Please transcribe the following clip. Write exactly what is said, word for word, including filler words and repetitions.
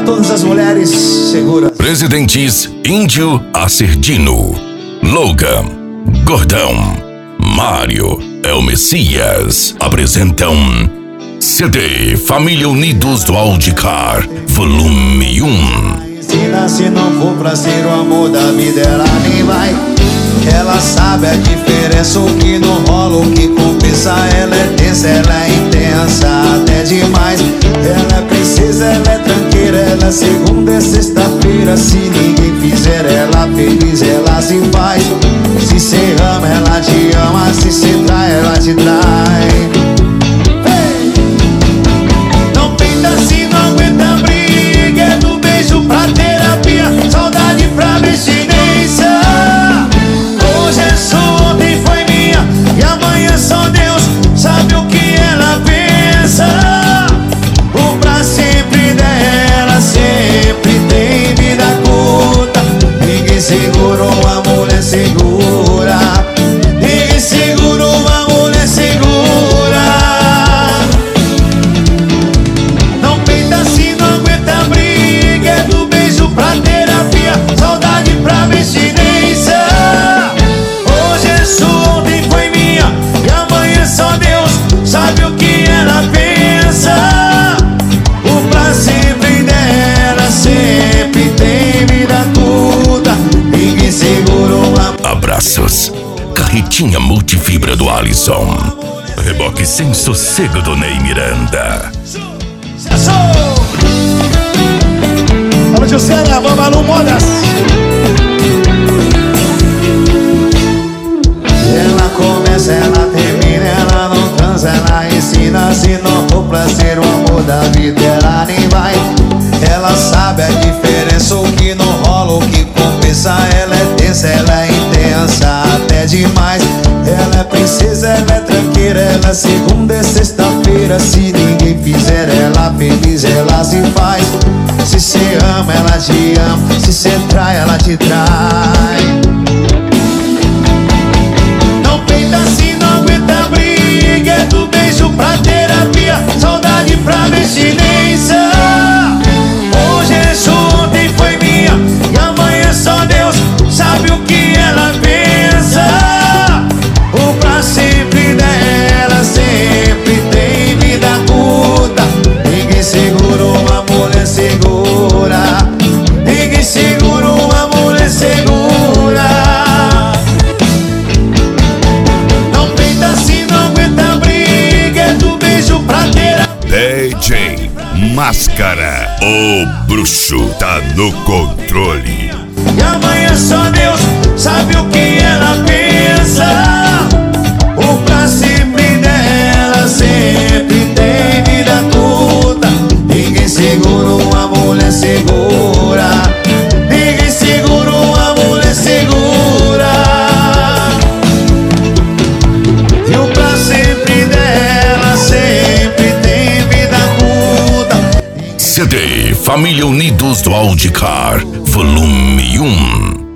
todas as mulheres seguras. Presidentes Índio Acerdino, Logan, Gordão, Mário, El Messias apresentam C D Família Unidos do Audicar, volume um. Ensina, se não for pra ser o amor da vida, ela nem vai. Ela sabe a diferença, o que não rola, o que compensa. Ela é tensa, ela é intensa, até demais. Ela é princesa, ela é tranqueira, ela é segunda e sexta-feira. Se ninguém fizer ela feliz, ela se faz. Se cê ama, ela te ama, se cê trai, ela te trai. Hey! Não tenta se não aguenta briga, é do beijo pra terapia, saudade pra abstinência. Hoje é sua, ontem foi minha, e amanhã só Deus sabe o que ela pensa. O pra sempre dela sempre tem vida curta. Ninguém segura uma mulher segura. Ninguém segura uma mulher segura. Não peita se não aguenta briga, é do beijo pra terapia, saudade pra abstinência. Hoje é sua, ontem foi minha, e amanhã só Deus sabe o que ela pensa. O pra sempre dela sempre tem vida curta. Ninguém segura uma... Abraços, carretinha multifibra do Alisson, reboque sem sossego do Ney Miranda. Alô, Jussena, Babalu Modas. Ela começa, ela termina, ela não cansa, ela ensina. Se não for pra ser o amor da vida, ela nem vai. Ela sabe a diferença, o que não rola, o que compensa. Ela é tensa, ela é intensa, até demais. Ela é princesa, ela é tranqueira, ela é segunda e sexta-feira. Se ninguém fizer ela feliz, ela se faz. Se cê ama, ela te ama, se cê trai, ela te trai. Não peita se não aguenta briga, é do beijo pra terapia, saudade pra abstinência. Hoje é sua, ontem foi minha, e amanhã só Deus sabe o que ela pensa. O pra sempre dela sempre tem vida curta. Ninguém segura uma mulher segura. Ninguém segura uma mulher segura. Não peita se não aguenta briga, é do beijo pra terapia. D J Máscara, o bruxo tá no controle. E amanhã só Deus sabe o que ela pensa. O pra sempre dela sempre tem vida curta. Ninguém segura uma mulher segura. Ninguém segura uma mulher segura. E o pra sempre dela sempre tem vida curta. C D Família Unidos do Audicar, volume um.